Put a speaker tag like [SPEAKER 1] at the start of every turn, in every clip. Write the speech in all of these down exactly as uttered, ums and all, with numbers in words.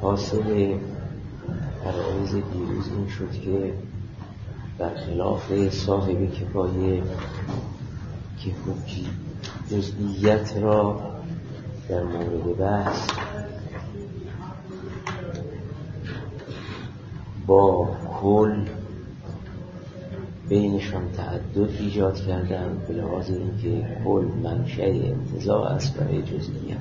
[SPEAKER 1] حاصل عرایض دیروز این شد که برخلاف صاحب کفایه که حجی جزئیت را در مورد بحث با کل بینشان تعدد ایجاد کردن، به لحاظ اینکه کل منشأ انتزاع است برای جزئیت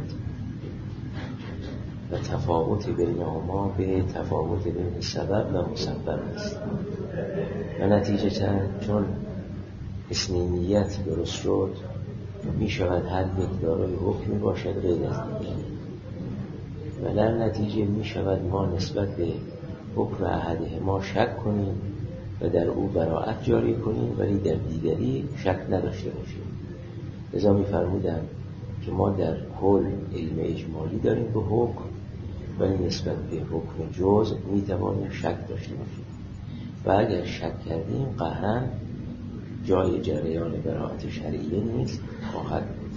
[SPEAKER 1] و تفاوت بینهما به تفاوت بین سبب و مسبب است و نتیجتاً چون اثنینیت درست شد می شود هر یک دارای حکمی باشد غیر از دیگری و در نتیجه می شود ما نسبت به حکم احدهما شک کنیم و در او براءت جاری کنیم ولی در دیگری شک نداشته باشیم. لذا می فرمودم که ما در کل علم اجمالی داریم به حکم ولی نسبت به حکم جزء می توانیم شک داشته باشیم و اگر شک کردیم قطعاً جای جریان براءت شرعیه نیست خواهد بود.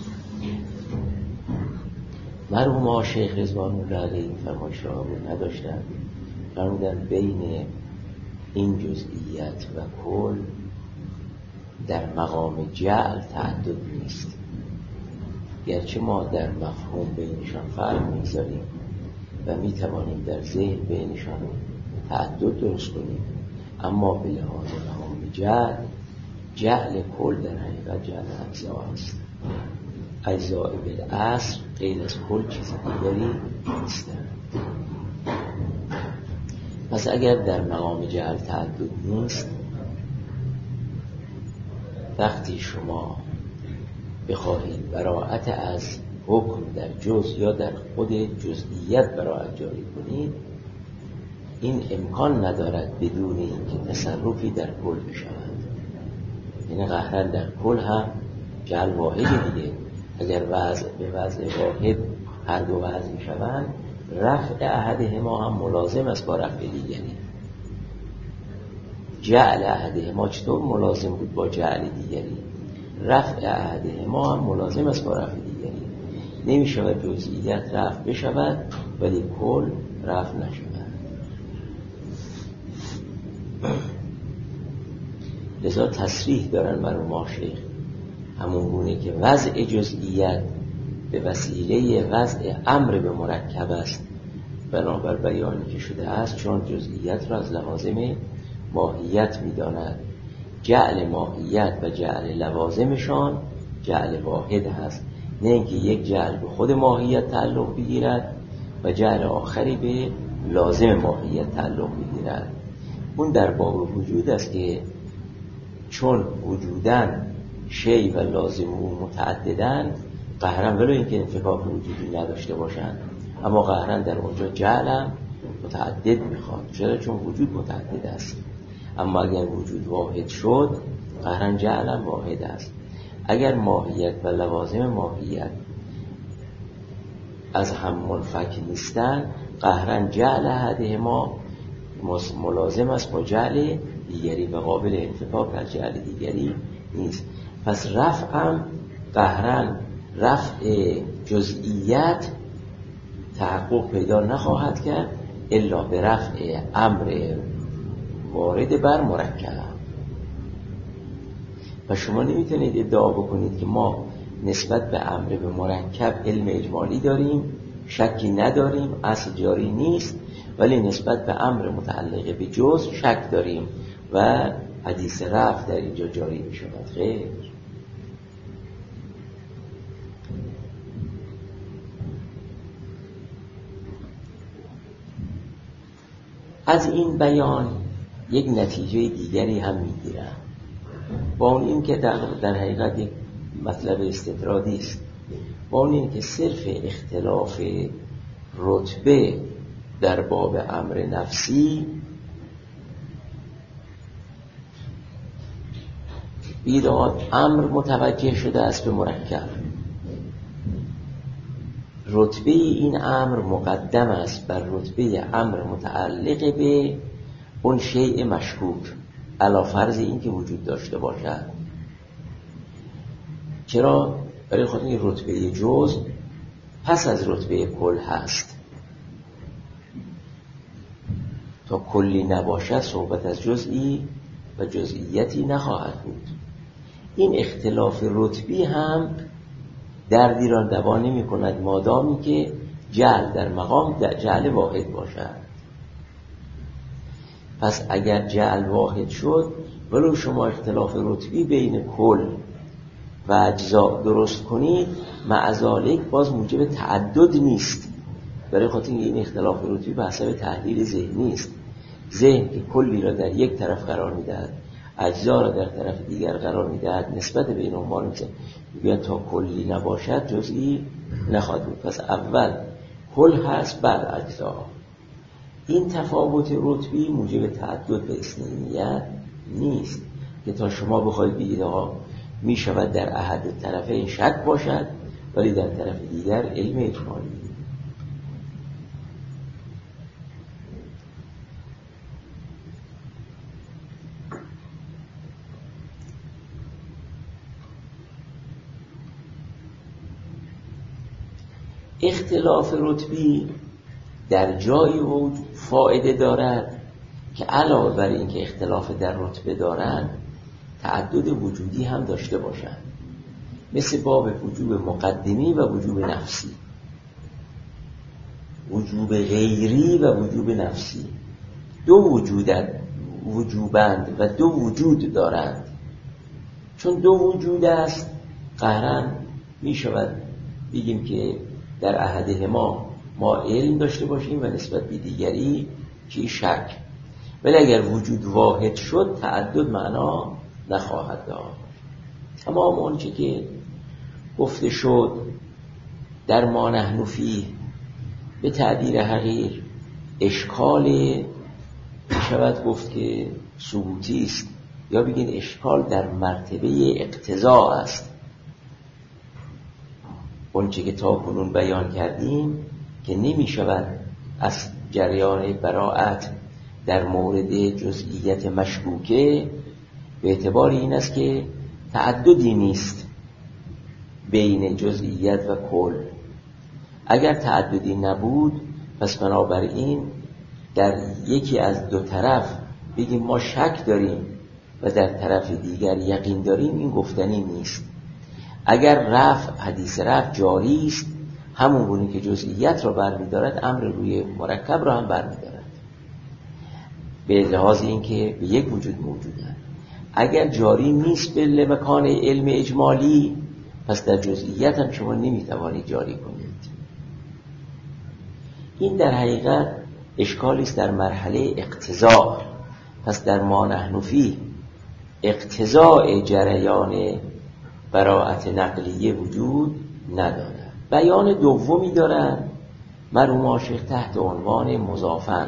[SPEAKER 1] مرحوم شیخ رضوان الله علیه این فرمایش را رو نداشتن، فرمودن بین این جزئیت و کل در مقام جعل تعدد نیست، گرچه ما در مفهوم بینشان فرق میذاریم و میتوانیم در ذهن بینشان تعدد درست کنیم، اما به لحاظ مقام جعل جعل کل در حقیقت جعل اجزا است. اجزاء بالاصل غیر از کل چیز دیگری نیستند. پس اگر در مقام جعل تعدد نیست، وقتی شما بخواهید براءت از حکم در جز یا در خود جزئیت براءت جاری کنید، این امکان ندارد بدون اینکه تصرفی در کل بشود. یعنی قهراً در کل هم جعل واحد دیگه، اگر وضع به وضع واحد هر دو وضع میشوند، رفع احدهما هم ملازم است با رفع دیگری. جعل احدهما چطور ملازم بود با جعل دیگری؟ رفع احدهما هم ملازم است با رفع دیگری. نمی شود جزئیت رفع بشود ولی کل رفع نشود. لذا تصریح دارن مرحوم شیخ همون گونه که وضع جزئیت به وسیله وضع امر به مرکب است بنابر بیانی که شده است، چون جزئیت را از لوازم ماهیت می‌داند. جعل ماهیت و جعل لوازمشان جعل واحد هست، نه اینکه یک جعل به خود ماهیت تعلق بگیرد و جعل آخری به لازم ماهیت تعلق بگیرد. اون در باب وجود است که چون وجودن شی و لازم او متعددن، قهرن ولو اینکه انفکاک وجودی نداشته باشند، اما قهرن در اونجا جعل هم متعدد میخواد. چرا؟ چون وجود متعدد است. اما اگر وجود واحد شد، قهرن جعل هم واحد است. اگر ماهیت و لوازم ماهیت از هم منفک نیستن، قهرن جعل احدهما ملازم است با جعل دیگری و قابل انفکاک از جعل دیگری نیست. پس رفع هم قهرن رفع جزئیت تحقق پیدا نخواهد کرد الا به رفع امر وارد بر مرکب. و شما نمیتونید ادعا بکنید که ما نسبت به امر به مرکب علم اجمالی داریم، شکی نداریم، اصل جاری نیست، ولی نسبت به امر متعلق به جزء شک داریم و حدیث رفع در اینجا جاری می شود. خیر. از این بیان یک نتیجه دیگری هم می گیرم، با اون این که در, در حقیقت یک مطلب استطرادی است، با اون این که صرف اختلاف رتبه در باب امر نفسی بیداد امر متوجه شده است به مرکب. رتبه این امر مقدم است بر رتبه امر متعلق به اون شیء مشکوک، علی فرض این که وجود داشته باشد. چرا؟ برای خاطر این رتبه جزء پس از رتبه کل هست. تا کلی نباشد صحبت از جزئی و جزئیتی نخواهد بود. این اختلاف رتبی هم دردی را دوا نمی کند مادامی که جعل در مقام در جعل واحد باشد. پس اگر جعل واحد شد ولو شما اختلاف رتبی بین کل و اجزا درست کنید، مع ذالک باز موجب تعدد نیست، برای خاطر این اختلاف رتبی به حسب تحلیل ذهنی است. ذهن که کلی را در یک طرف قرار میدهد، اجزا را در طرف دیگر قرار میدهد، نسبت بین عنوان میگوید تا کلی نباشد جزئی نخواهد بود. پس اول کل هست بعد اجزا. این تفاوت رتبی موجب تعدد به اثنینیت نیست که تا شما بخواید بگید آقا می شود در احد طرفین شک باشد ولی در طرف دیگر علم اجمالی. اختلاف رتبی در جای وجود فایده دارد که علاوه بر این که اختلاف در رتبه دارند تعدد وجودی هم داشته باشند، مثل باب وجوب مقدمی و وجوب نفسی، وجوب غیری و وجوب نفسی. دو وجودند وجوبند و دو وجود دارند. چون دو وجود است قهرن می شود بگیم که در احده ما ما علم داشته باشیم و نسبت به دیگری که شک. ولی اگر وجود واحد شد تعدد معنا نخواهد داشت. تمام اون چه که گفته شد در ما نحن فیه به تعبیر حقیر اشکال شود گفت که ثبوتی است، یا بگین اشکال در مرتبه اقتضا است. اون چه که تا کنون بیان کردیم که نمی شود از جریان براءت در مورد جزئیت مشکوکه به اعتبار این است که تعددی نیست بین جزئیت و کل. اگر تعددی نبود پس بنابراین در یکی از دو طرف بگیم ما شک داریم و در طرف دیگر یقین داریم، این گفتنی نیست. اگر رفع حدیث رفع جاری است، همون گونه که جزئیت را برمی‌دارد امر روی مرکب را هم برمی‌دارد، به لحاظ این که به یک وجود موجودند. اگر جاری نیست به مکان علم اجمالی پس در جزئیت هم شما نمی‌توانید جاری کنید. این در حقیقت اشکالی است در مرحله اقتضا. پس در ما نحن فیه اقتضاء جریان براءت نقلیه وجود ندارد. بیان دومی دارند مرحوم عاشق تحت عنوان مضافن.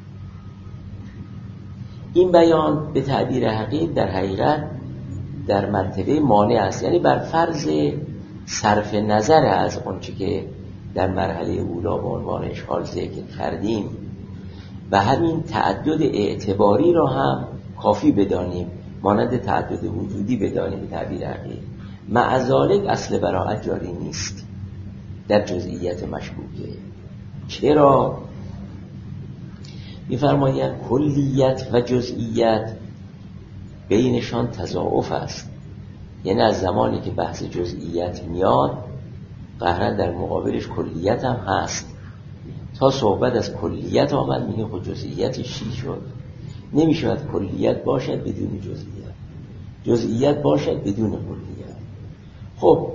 [SPEAKER 1] این بیان به تعبیر حقیق در حقیقت در مرتبه مانع است، یعنی بر فرض صرف نظر از اونچه که در مرحله اولا به عنوان اشکال ذکر کردیم و همین تعدد اعتباری را هم کافی بدانیم، مانند تعدد وجودی بدانیم به تعبیر حقیق. مع ذالک اصل براءت جاری نیست در جزئیت مشکوکه. چرا؟ می‌فرمایند کلیت و جزئیت بینشان تضاعف است، یعنی از زمانی که بحث جزئیت میاد قهرن در مقابلش کلیت هم هست. تا صحبت از کلیت آمد میگه خود جزئیتش چی شد؟ نمیشود کلیت باشد بدون جزئیت، جزئیت باشد بدون کلیت. خب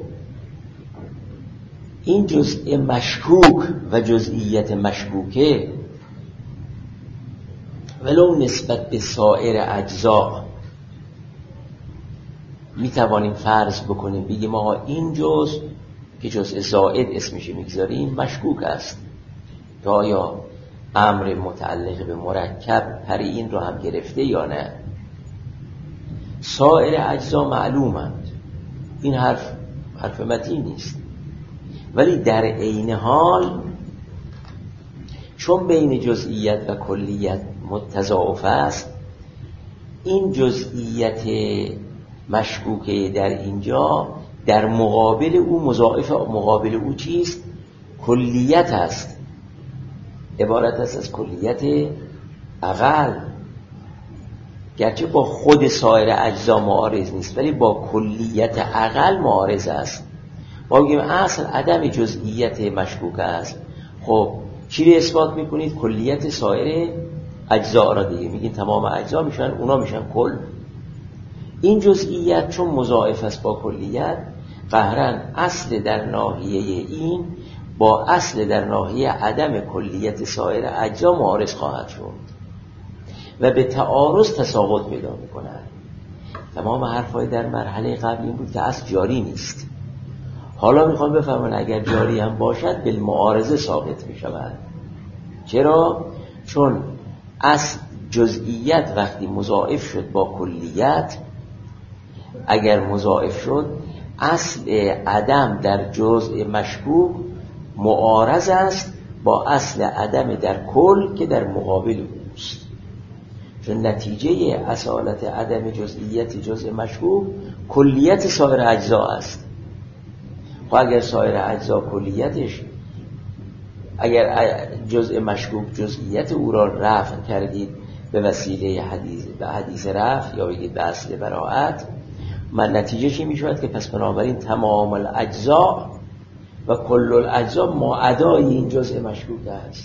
[SPEAKER 1] این جزء مشکوک و جزئیت مشکوکه ولو نسبت به سایر اجزا می توانیم فرض بکنیم بگیم آقا این جزء که جزء زائد اسمش میگذاریم مشکوک است، که آیا امر متعلق به مرکب پر این رو هم گرفته یا نه. سایر اجزا معلومند، این حرف حرف متین نیست، ولی در عین حال چون بین جزئیت و کلیت متضاعف است، این جزئیت مشکوکه در اینجا در مقابل او مضاعف مقابل او چیست؟ کلیت است، عبارت است از کلیت عقل گرچه با خود سایر اجزا معارض نیست ولی با کلیت عقل معارض است. ما بگیم اصل عدم جزئیت مشکوک است، خب چی رو اثبات میکنید؟ کلیت سایر اجزا را دیگه میگین تمام اجزا میشن، اونا میشن کل. این جزئیت چون مضاعف است با کلیت، قهرن اصل در ناحیه این با اصل در ناحیه عدم کلیت سایر اجزا معارض خواهد شد و به تعارض تساقط پیدا میکنند. تمام حرفای در مرحله قبل این بود که اصل جاری نیست. حالا میخوام بفهمن اگر جاری هم باشد بالمعارضه ثابت میشود. چرا؟ چون اصل جزئیت وقتی مضاعف شد با کلیت، اگر مضاعف شد اصل عدم در جزء مشکوک معارض است با اصل عدم در کل که در مقابل اوست. چون نتیجه اصالت عدم جزئیت جزء مشکوک کلیت سایر اجزا است. خب اگر سایر اجزا کلیتش، اگر جزء مشکوک جزئیت او را رفع کردید به وسیله حدیث به حدیث رفع یا بگید به اصل براءت، من نتیجه چی می شود؟ که پس بنابراین تمام الاجزا و کل الاجزا معادای این جزء مشکوک است.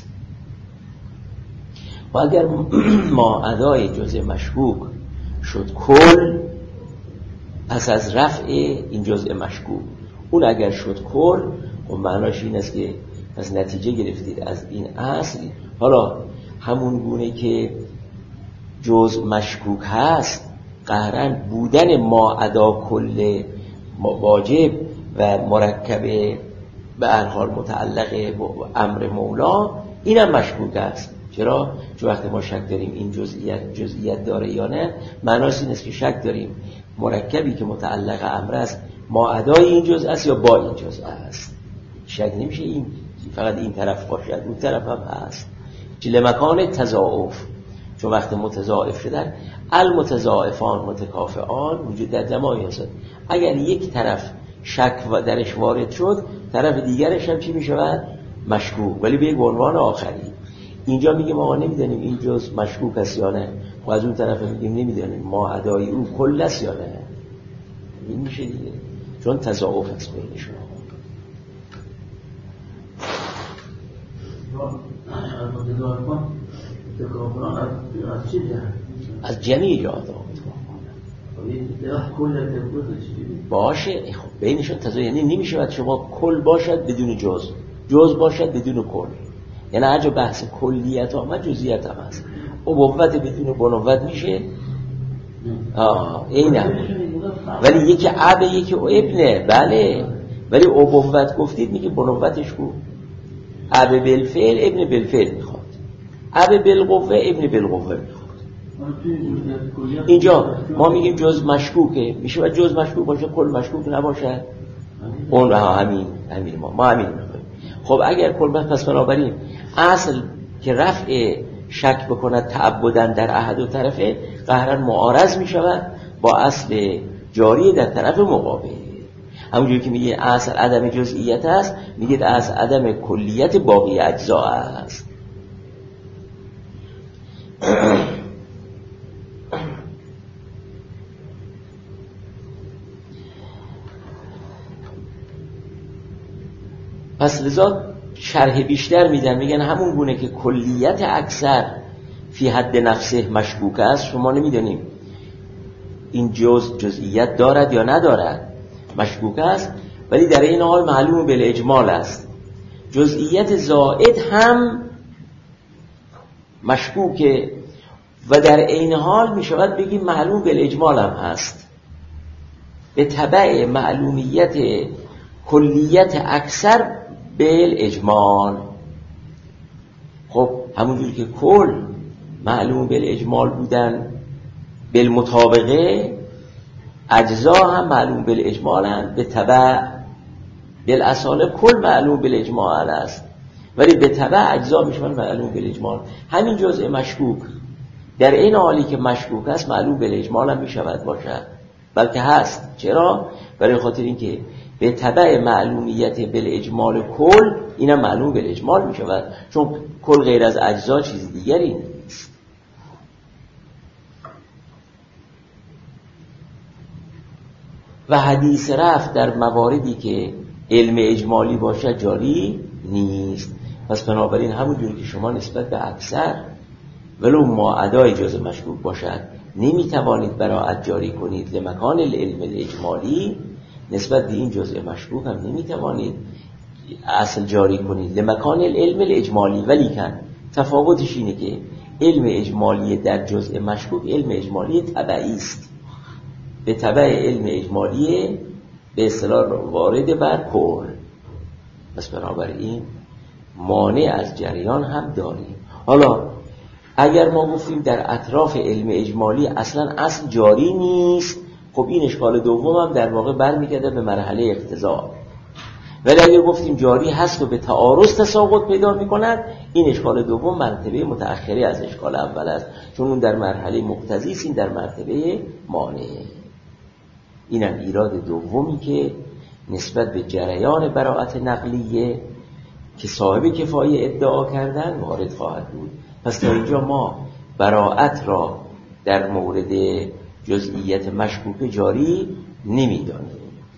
[SPEAKER 1] و اگر معادای جزء مشکوک شد کل، پس از رفع این جزء مشکوک اون اگر شد کل، و معناش این است که پس نتیجه گرفتید از این اصل. حالا همون گونه که جزء مشکوک هست، قهرن بودن معادا کل واجب و مرکب به هر حال متعلق امر مولا، اینم مشکوک است. چرا؟ چون وقتی ما شک داریم این جزئیت جزئیت داره یا نه، معناش این است که شک داریم مرکبی که متعلق امر است معادای این جزء است یا با این جزء است. شک نمیشه این فقط این طرف باشد، اون طرف هم هست. چه مکان تضاعف، چون وقت متضاعف شدن المتضاعفان متکافئان وجود در دمایی هست. اگر یک طرف شک و درش وارد شد، طرف دیگرش هم چی می شود؟ مشکوک، ولی به یک عنوان آخری. اینجا میگیم آقا نمیدونیم این جز مشکوک است یا نه، و از اون طرف میگیم نمیدونیم ما ادای اون کل است یا نه. این میشه دیگه، چون تضاعف است بینشون. از جمعی جهات باشه. خب بینشون تضاعف یعنی نمیشه باید شما کل باشد بدون جز، جز باشد بدون کل. یعنی هر جا بحث کلیت آمد جزئیت هم هست. ابوت بدون بنوت میشه. آه اینه. ولی یکی اب یکی ابنه، بله، ولی ابوت گفتید میگه بنوتش کو اب بالفعل ابن بالفعل میخواد، اب بالقوه ابن بالقوه میخواد. اینجا ما میگیم جز مشکوکه، میشه و جز مشکوک باشه کل مشکوک نباشه. اون همین همین ما ما همین میخوایم. خب اگر کل پس بنابراین اصل که رفع شک بکند تعبدن در احد و طرفه، قهرن معارض میشود با اصل جاری در طرف مقابل. همونجوری که میگه اصل عدم جزئیت است، میگه اصل عدم کلیت باقی اجزا است. پس لذا شرح بیشتر میدن، میگن همون گونه که کلیت اکثر فی حد نفسه مشکوک است، شما نمیدونیم این جز جزئیت دارد یا ندارد، مشکوک است، ولی در این حال معلوم بالاجمال است. جزئیت زائد هم مشکوکه و در این حال میشود بگیم معلوم بالاجمال هم هست، به تبع معلومیت کلیت اکثر بالاجمال. خب همونجوری که کل معلوم بالاجمال بودن بالمطابقه، اجزا هم معلوم بالاجمال هم به تبع بالاصاله کل معلوم بالاجمال است، ولی به تبع اجزا میشون معلوم بالاجمال. همین جزء مشکوک در این حالی که مشکوک است معلوم بالاجمال هم میشود باشد، بلکه هست. چرا؟ برای خاطر اینکه به تبع معلومیت بالاجمال کل اینم معلوم بالاجمال میشود، چون کل غیر از اجزا چیز دیگری نیست. و حدیث رفع در مواردی که علم اجمالی باشد جاری نیست. پس بنابراین همونجوری که شما نسبت به اکثر ولو ما ادای جز مشکوک باشد نمیتوانید براءت جاری کنید لمکان العلم الاجمالی، نسبت به این جزء مشکوک هم نمیتوانید اصل جاری کنید لمکان العلم الاجمالی. ولی کن تفاوتش اینه که علم اجمالی در جزء مشکوک علم اجمالی تبعی است، به تبع علم اجمالی به اصطلاح وارد بر کل. پس بنابراین مانع از جریان هم داریم. حالا اگر ما گفتیم در اطراف علم اجمالی اصلا اصل جاری نیست، خب این اشکال دوم هم در واقع برمیگرده به مرحله اقتضا. ولی اگر گفتیم جاری هست و به تعارض تساقط پیدا میکند، این اشکال دوم مرتبه متأخری از اشکال اول است، چون اون در مرحله مقتضی است، این در مرتبه مانع. اینم ایراد دومی که نسبت به جریان براءت نقلیه که صاحب کفایه ادعا کردن وارد خواهد بود. پس تا اینجا ما براءت را در مورد جزئیت مشکوک جاری نمیدانیم.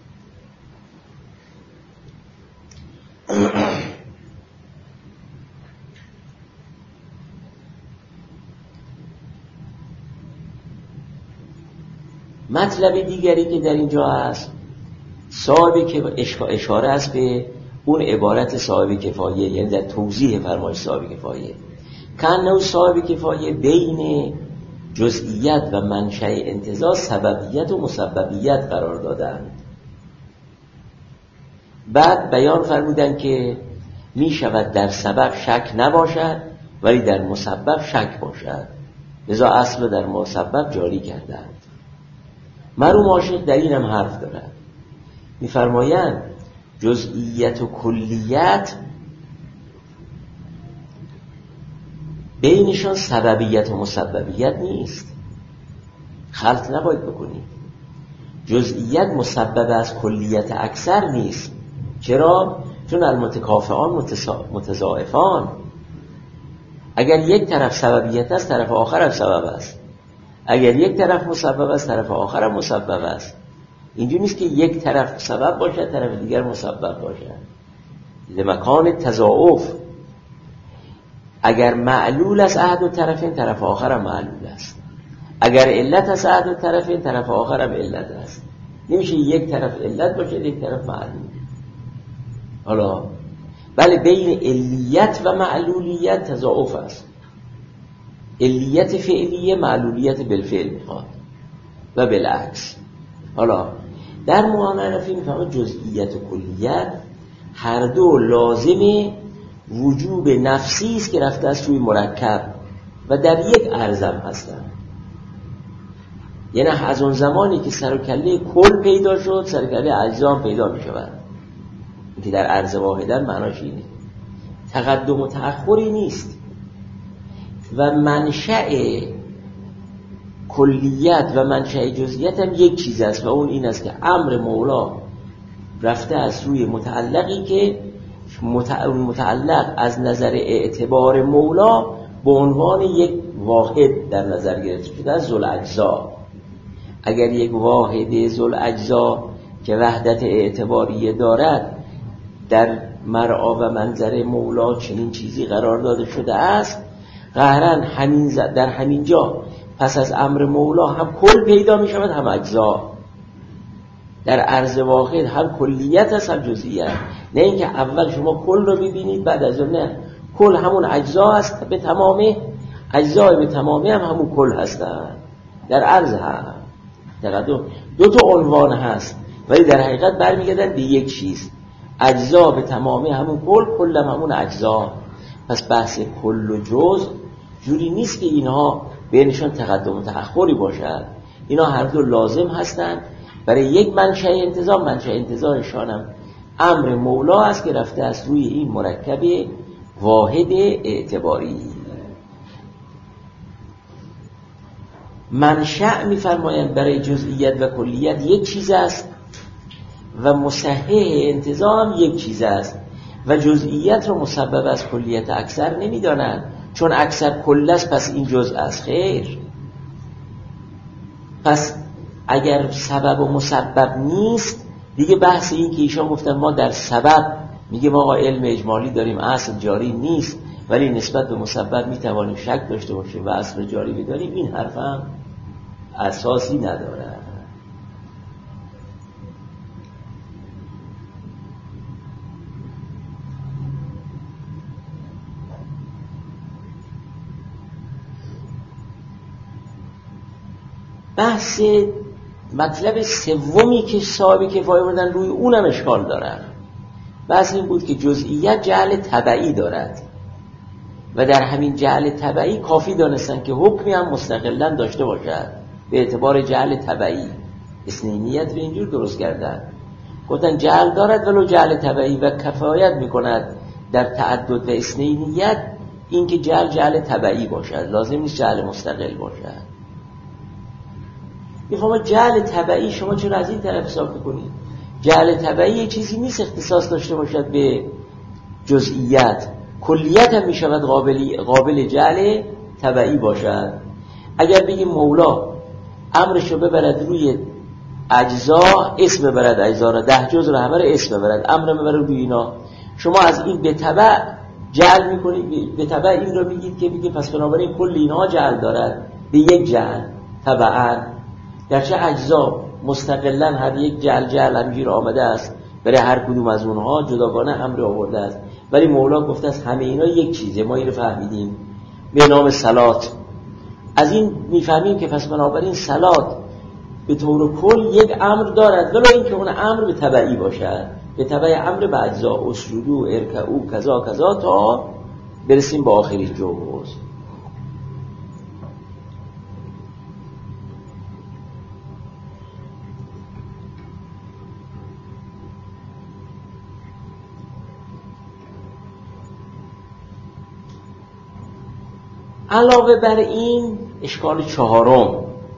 [SPEAKER 1] مطلب دیگری که در اینجا هست، صاحب که اشاره است به اون عبارت صاحب کفایه، یعنی در توضیح فرمایش صاحب کفایه، کانه صاحب کفایه بین جزئیت و منشأ انتزاع سببیت و مسببیت قرار دادند. بعد بیان فرمودند که می شود در سبب شک نباشد ولی در مسبب شک باشد، لذا اصل در مسبب جاری کردند. مرحوم عاشق در این هم حرف دارد، می فرمایند جزئیت و کلیت بینشان سببیت و مسببیت نیست، خلط نباید بکنید. جزئیت مسبب از کلیت اکثر نیست. چرا؟ چون المتکافئان متضاعفان. اگر یک طرف سببیت است طرف آخر هم سبب است، اگر یک طرف مسبب است طرف آخر هم مسبب است. اینجوری نیست که یک طرف سبب باشد طرف دیگر مسبب باشد. لمکان تضاعف، اگر معلول است احد الطرفین طرف آخر هم معلول است، اگر علت است احد الطرفین طرف آخر هم علت است. نمیشه یک طرف علت باشه یک طرف معلول. حالا بله بین علیت و معلولیت تضاعف است. علیت فعلیه معلولیت بالفعل میخواد و بالعکس. حالا در معانفه میفهمه جزئیت و کلیت هر دو لازم وجوب نفسی است که رفته است روی مرکب و در یک عرضم هستن. یعنی از اون زمانی که سر و کله کل پیدا شد سر و کله اجزا پیدا می شود، که در عرض واحدن معناش اینه. تقدم و تأخری نیست. و منشأ کلیت و منشأ جزئیت هم یک چیز است و اون این است که امر مولا رفته از روی متعلقی که متعلق از نظر اعتبار مولا به عنوان یک واحد در نظر گرفته شده از ذوالاجزا. اگر یک واحد ذوالاجزا که وحدت اعتباریه دارد در مرعا و منظر مولا چنین چیزی قرار داده شده است، قهرن همین در همین جا پس از امر مولا هم کل پیدا می شود هم اجزا. در عرض واحد هم کلیت است هم جزئیت. نه اینکه اول شما کل رو ببینید بعد از اون نه، کل همون اجزا است به تمامه، اجزای به تمامه هم همون کل هستن. در عرض هم تقدم دو تا عنوان هست ولی در حقیقت برمیگردن به یک چیز. اجزا به تمامه همون کل، کل هم همون اجزا. پس بحث کل و جز جوری نیست که اینها بینشان تقدم و تأخری باشد. اینا هر دو لازم هستند برای یک منشأ انتزاع. منشأ انتزاعشان هم امر مولا است که رفته است روی این مرکب واحد اعتباری. منشأ می‌فرمایند برای جزئیت و کلیت یک چیز است و مصحح انتزاع هم یک چیز است و جزئیت رو مسبب از کلیت اکثر نمی‌دانند، چون اکثر کل است پس این جزء است. خیر، پس اگر سبب و مسبب نیست دیگه بحث این که ایشان گفتن ما در سبب میگه ما علم اجمالی داریم اصل جاری نیست ولی نسبت به مسبب میتوانیم شک داشته باشیم و اصل جاری بداریم، این حرف هم اساسی نداره. بحث مطلب سومی که صاحب کفایه بردن روی اونم اشکال دارن. بحث این بود که جزئیت جعل تبعی دارد و در همین جعل تبعی کافی دانستن که حکمی هم مستقلاً داشته باشد به اعتبار جعل تبعی. اثنینیت رو اینجور درست کردن، گفتن جعل دارد ولو جعل تبعی و کفایت میکند در تعدد و اثنینیت این که جعل جعل تبعی باشد، لازم نیست جعل مستقل باشد. میفهمم جعل تبعی شما چرا از این طرف حساب میکنید؟ جعل تبعی یه چیزی نیست اختصاص داشته باشد به جزئیت، کلیت هم میشود قابل قابل جعل تبعی باشد. اگر بگیم مولا امرشو ببرد روی اجزا، اسم ببرد اجزا را، ده جز رو همه رو اسم ببرد، امر ببرد روی اینا، شما از این به تبع جعل میکنید، به تبع این رو میگید که میگید پس بنابراین کل اینها جعل دارد به یک جعل تبعاً، گرچه اجزا مستقلاً هر یک جعل جعل همینجور آمده است، برای هر کدوم از اونها جداگانه امر آورده است، ولی مولا گفته است همه اینا یک چیزه. ما این رو فهمیدیم به نام صلات. از این میفهمیم که پس بنابراین صلات به طور کل یک امر دارد، ولی این که اون امر به تبعی باشد، به تبع امر به اجزا، اسجدوا ارکعوا کذا کذا تا برسیم به آخری جوز. علاوه بر این اشکال چهارم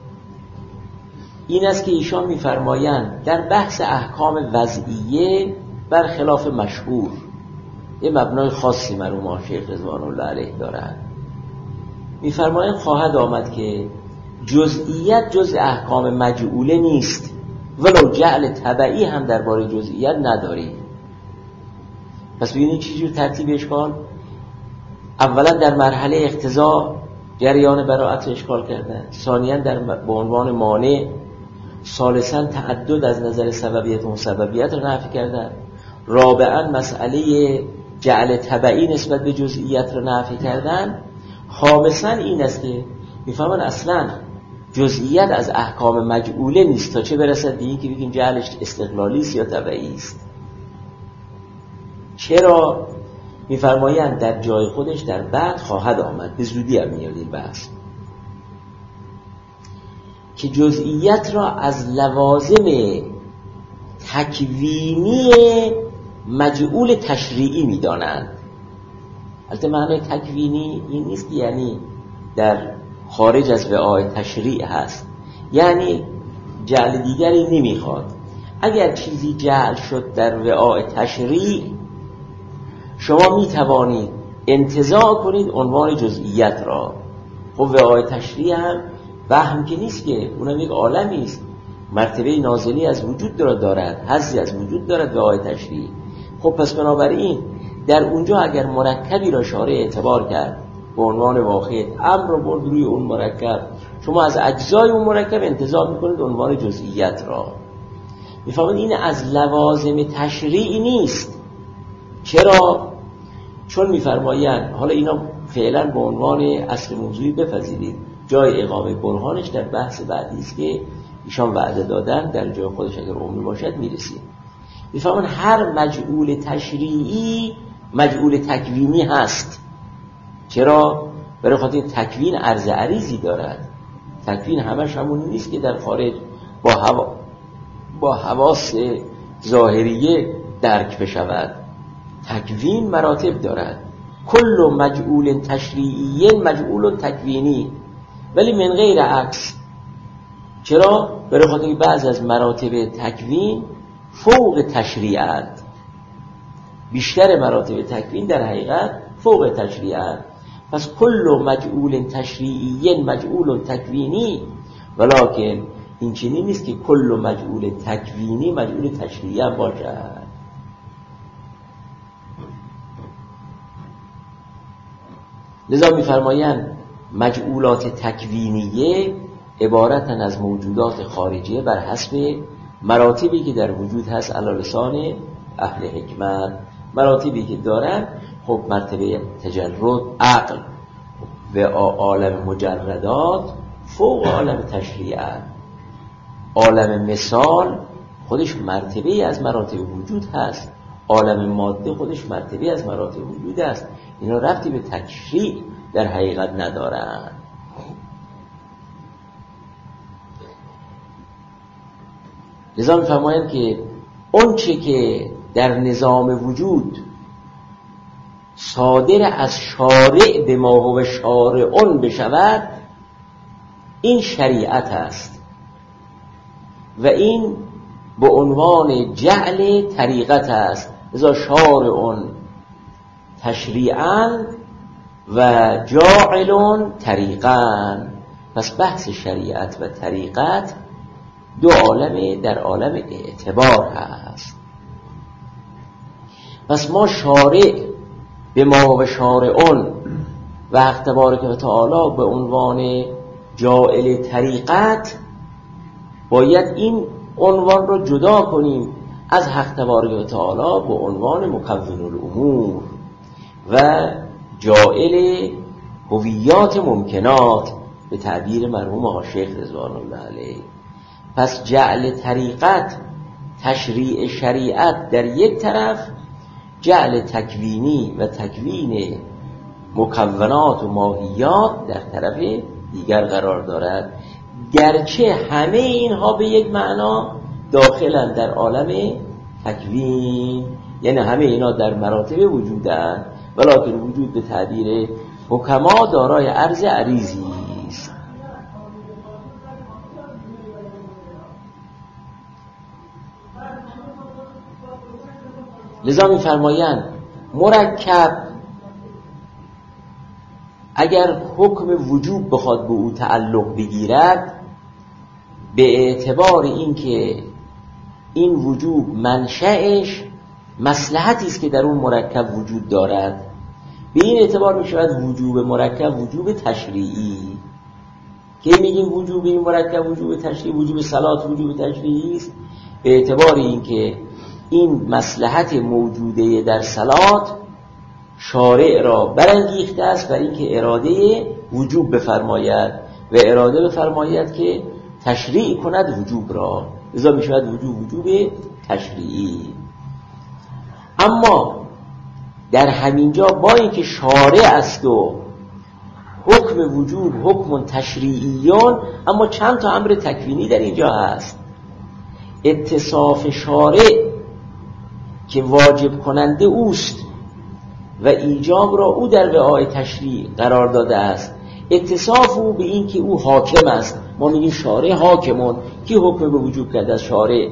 [SPEAKER 1] این است که ایشان می‌فرمایند در بحث احکام وضعیه برخلاف مشهور یه مبنای خاصی مرحوم شیخ رضوان الله علیه دارند. می‌فرمایند خواهد آمد که جزئیت جزء احکام مجعوله نیست، ولو جعل تبعی هم درباره جزئیت ندارید. پس ببینید چه جور ترتیب اشکال. اولا در مرحله اقتضا جریان براءت اشکال کردن، ثانیا در به عنوان مانع، ثالثا تعدد از نظر سببیت و مسببیت رو نفی کردن، رابعا مسئله جعل تبعی نسبت به جزئیت رو نفی کردن، خامسا این است که میفهمن اصلا جزئیت از احکام مجعوله نیست تا چه برسد به این که بگیم جعلش استقلالی است یا تبعی است. چرا؟ میفرمایند در جای خودش در بعد خواهد آمد، به زودی هم میاد این بحث، که جزئیت را از لوازم تکوینی مجعول تشریعی میدانند. البته معنی تکوینی این نیست یعنی در خارج از وعای تشریع هست، یعنی جعل دیگری نمیخواد. اگر چیزی جعل شد در وعای تشریع شما می توانید انتزاع کنید عنوان جزئیت را. خب وعای تشریع هم وهم که نیست که، اونم یک عالمی است، مرتبه نازلی از وجود را دارد، حظی از وجود دارد وعای تشریع. خب پس بنابراین در اونجا اگر مرکبی را شارع اعتبار کرد به عنوان واحد، امر رو برد روی اون مرکب، شما از اجزای اون مرکب انتزاع میکنید عنوان جزئیت را. میفهمید این از لوازم تشریعی نیست. چرا؟ چون میفرمایند، حالا اینا فعلا به عنوان اصل موضوعی بپذیرید، جای اقامه برهانش در بحث بعدی است که ایشان وعده دادن، در جای خودش اگر عمومی باشد میرسیم. میفهمن هر مجعول تشریعی مجعول تکوینی هست. چرا؟ برای خاطر تکوین عرض عریضی دارد. تکوین همش همون نیست که در خارج با هوا با حواس ظاهریه درک بشود. تکوین مراتب دارد. کل مجعول تشریعی مجعول تکوینی، ولی من غیر عکس. چرا؟ برای خاطر بعض از مراتب تکوین فوق تشریعات، بیشتر مراتب تکوین در حقیقت فوق تشریعات. پس کل مجعول تشریعی مجعول تکوینی، ولکن این چنین نیست که کل مجعول تکوینی مجعول تشریعی هم باشد. لذا می‌فرمایند مجعولات تکوینیه عبارتن از موجودات خارجیه بر حسب مراتبی که در وجود هست علی لسان اهل حکمت. مراتبی که دارن خب مرتبه تجرد عقل و عالم مجردات فوق عالم تشریعه. عالم مثال خودش مرتبه از مراتب وجود هست، عالم ماده خودش مرتبه از مراتب وجود هست. اینا ربطی به تشریع در حقیقت ندارن. لذا می‌فرمایند که اون چه که در نظام وجود صادر از شارع به ما هو شارعون بشود، این شریعت است و این به عنوان جعل طریقت است. لذا شارعون تشریعاً و جاعلون طریقاً. پس بحث شریعت و طریقت دو عالم در عالم اعتبار هست. پس ما شارع به ما و شارعون و حق تبارک و تعالی به عنوان جاعل طریقت باید این عنوان رو جدا کنیم از حق تبارک و تعالی به عنوان مکون الامور و جاعل هویات ممکنات به تعبیر مرحوم آقا شیخ رضوان الله علیه. پس جعل طریقت، تشریع شریعت در یک طرف، جعل تکوینی و تکوین مکونات و ماهیات در طرف دیگر قرار دارد. گرچه همه اینها به یک معنا داخلن در عالم تکوین، یعنی همه اینا در مراتب وجودن، ولکن وجود به تعبیر حکما دارای عرض عریضی است. لذا می‌فرمایند مرکب اگر حکم وجوب بخواد به او تعلق بگیرد، به اعتبار اینکه این وجوب منشأش مصلحتی است که در اون مرکب وجود دارد، به این اعتبار می شود وجوب مرکب وجوب تشریعی. که میگیم وجوب این مرکب وجوب تشریعی، وجوب صلات وجوب تشریعی است به اعتبار اینکه این مصلحت موجوده در صلات شارع را برانگیخته است و اینکه اراده وجوب بفرماید و اراده بفرماید که تشریع کند وجوب را، لذا می شود وجوب وجوب تشریعی. اما در همینجا با اینکه شارع است و حکم وجوب حکم تشریعیون، اما چند تا امر تکوینی در اینجا هست. اتصاف شارع که واجب کننده اوست و ایجاب را او در وعای تشریع قرار داده است. اتصاف او به این که او حاکم است. ما میگیم شارع حاکمون، کی حکم به وجوب کرده از شارع.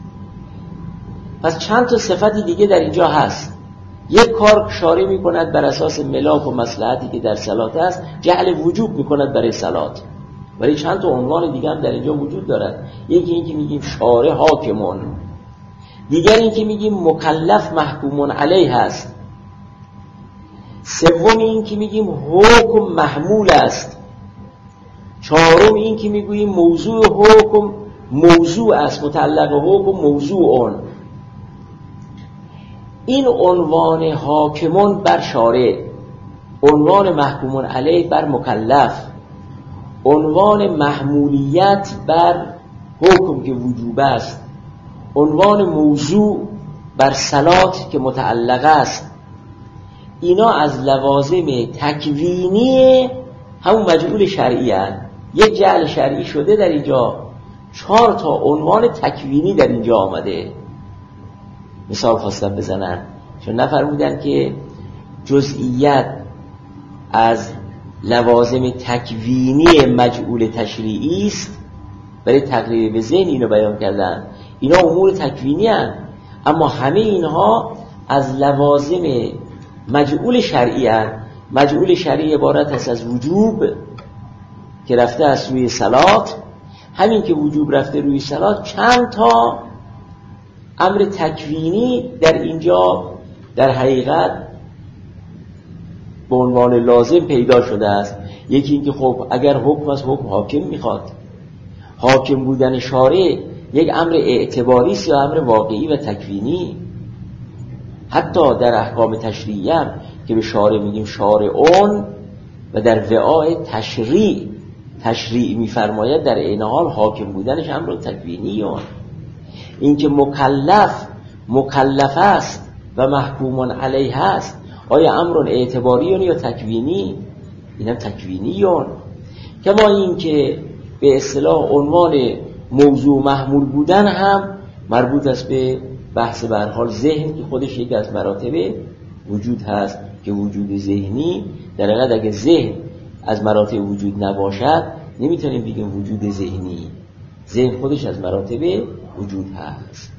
[SPEAKER 1] پس چند تا صفتی دیگه در اینجا هست. یک کار شارع میکند بر اساس ملاک و مصلحتی که در صلات است، جعل وجوب میکند برای صلات. ولی چند تا عنوان دیگه هم در اینجا وجود دارد. یکی این که میگیم شارع حاکمون، دیگر این که میگیم مکلف محکومون علیه هست، سوم این که میگیم حکم محمول است، چهارم این که میگوییم موضوع حکم موضوع است، متعلق حکم موضوعون. این عنوان حاکمون بر شارع، عنوان محکومون علیه بر مکلف، عنوان محمولیت بر حکم که وجوب است، عنوان موضوع بر صلات که متعلق است. اینا از لوازم تکوینی همون مجعول شرعی هست. یک جعل شرعی شده در اینجا، چهار تا عنوان تکوینی در اینجا آمده. مثال خواستم بزنن، چون نفرمودن که جزئیت از لوازم تکوینی مجعول تشریعی است، برای تقریب به ذهن اینو بیان کردن. اینا امور تکوینی هستند، اما همه اینها از لوازم مجعول شرعی هستند. مجعول شرعی عبارت است از وجوب که رفته از سوی صلات همین که وجوب رفته روی صلات، چند تا امر تکوینی در اینجا در حقیقت به عنوان لازم پیدا شده است. یکی این که خب اگر حکم از حکم حاکم میخواد، حاکم بودن شارع یک امر اعتباری است یا امر واقعی و تکوینی. حتی در احکام تشریعی هم که به شارع میگیم شارعون و در وعاء تشریع تشریع میفرماید، در این حال حاکم بودنش امر تکوینی. این که مکلف مکلف است و محکوم علیه است، آیا امر اعتباری یا تکوینی؟ اینم تکوینی. کما این که به اصطلاح عنوان موضوع محمول بودن هم مربوط است به بحث به هر حال ذهن که خودش یکی از مراتب وجود هست، که وجود ذهنی در حقیقت اگه ذهن از مراتب وجود نباشد نمیتونیم بگیم وجود ذهنی. ذهن خودش از مراتب وجود هست.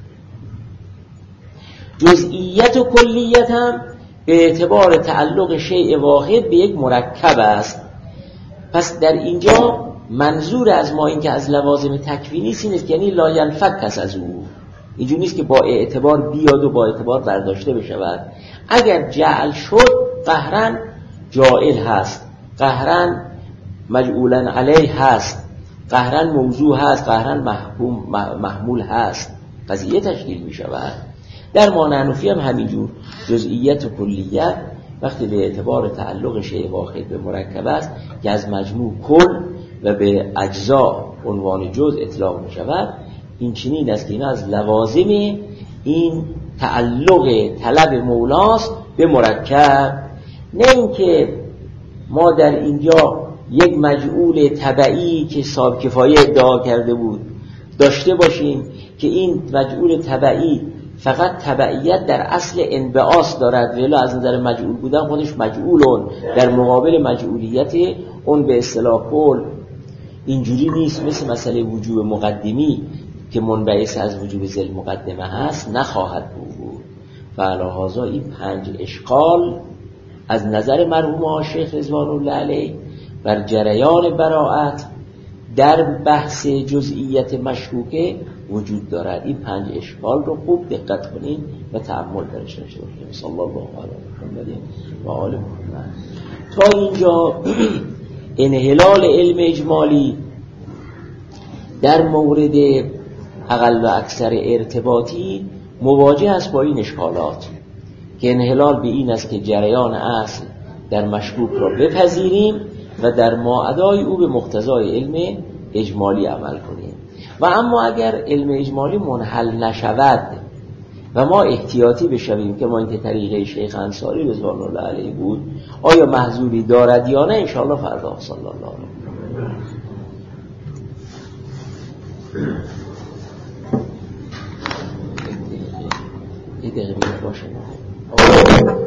[SPEAKER 1] جزئیت و کلیت هم به اعتبار تعلق شیء واحد به یک مرکب است. پس در اینجا منظور از ما این که از لوازم تکوینی است، یعنی لا ینفک از او. اینجور نیست که با اعتبار بیاد و با اعتبار برداشته بشود. اگر جعل شد قهرن جائل هست، قهرن مجعولن علیه هست، قهرن موضوع هست، قهرن محکوم محمول هست، قضیه تشکیل می شود. در مانعنفی هم همینجور جزئیت و کلیت وقتی به اعتبار تعلق شیء واحد به مرکب است که از مجموع کل و به اجزا عنوان جزء اطلاق می شود، این چنین است که اینا از لوازم این تعلق طلب مولاست به مرکب. نه اینکه ما در اینجا یک مجعول تبعی که صاحب کفایه ادعا کرده بود داشته باشیم که این مجعول تبعی فقط تبعیت در اصل انبعاث دارد، ولی از نظر مجعول بودن خودش مجعولون در مقابل مجعولیت اون به اصطلاح کل. اینجوری نیست. مثل مسئله وجوب مقدمی که منبعث از وجوب ذل مقدمه هست نخواهد بود. فعلاهذا این پنج اشکال از نظر مرحوم شیخ رضوان الله علیه بر جریان براءت در بحث جزئیت مشکوکه وجود دارد. این پنج اشکال رو خوب دقت کنین و تأمل درش داشته باشین. صلی الله علیه محمد و آل محمد. تا اینجا انحلال علم اجمالی در مورد اقل و اکثر ارتباطی مواجه است با این اشکالات که انحلال به این است که جریان اصل در مشکوک را بپذیریم و در ماعدای او به مقتضای علم اجمالی عمل کنیم. و اما اگر علم اجمالی منحل نشود و ما احتیاطی بشویم که ما این که طریقه شیخ انصاری رضوان الله علیه بود، آیا محظوری دارد یا نه؟ انشاءالله فردا. صلی الله علیه و یه دقیقه باشه.